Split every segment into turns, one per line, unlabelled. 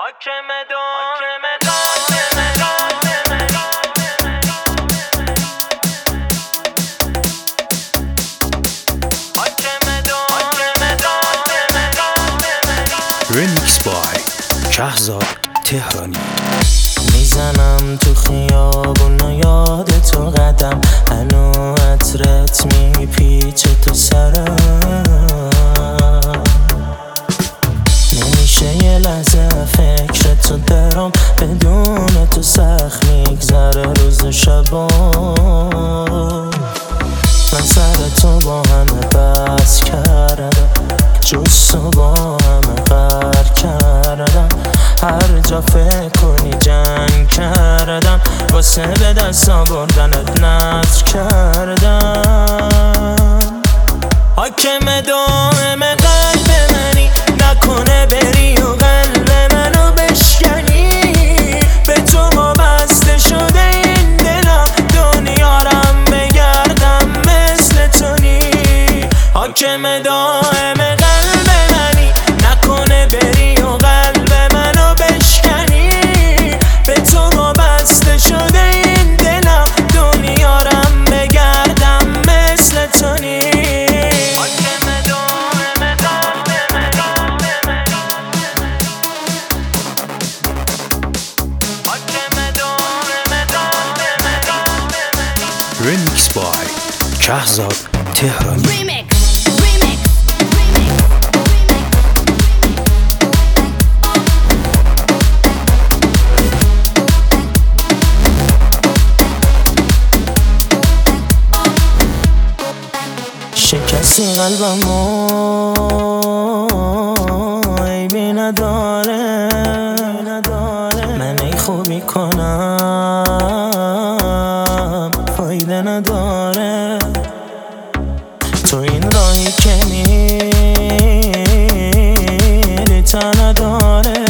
Remix by شهزاد تهرانی.
میزنم تو خیابون و یاد تو قدم، هنو عطرت میپیچه تو سرم. نمیشه یه لحظه فکر تو درم، بدون تو سخت میگذره روز و شبا. من سر تو با همه بس کردم، جز تو با همه غر کردم. هر جا فکر کنی جنگ کردم، واسه به دست آوردنت نذر کردم. حاکم دائم قلب منی، نکنه بری و قلب منو بشکنی. به تو وابسته شده این دلم، دنیارم بگردم مثل تو نی. حاکم دائم قلب منی، نکنه بری و قلب منو بشکنی. به تو وابسته شده این دلم، دنیارم بگردم مثل تو نی.
Remix by شهزاد تهرانی.
شکستی قلبمو عیبی نداره، من ای خوبی کنم فایده نداره. تو این راهی که میری تا نداره،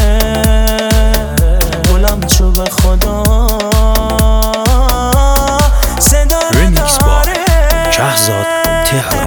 گلم چوب خدا صدا نداره.
شهزاد تهرانی.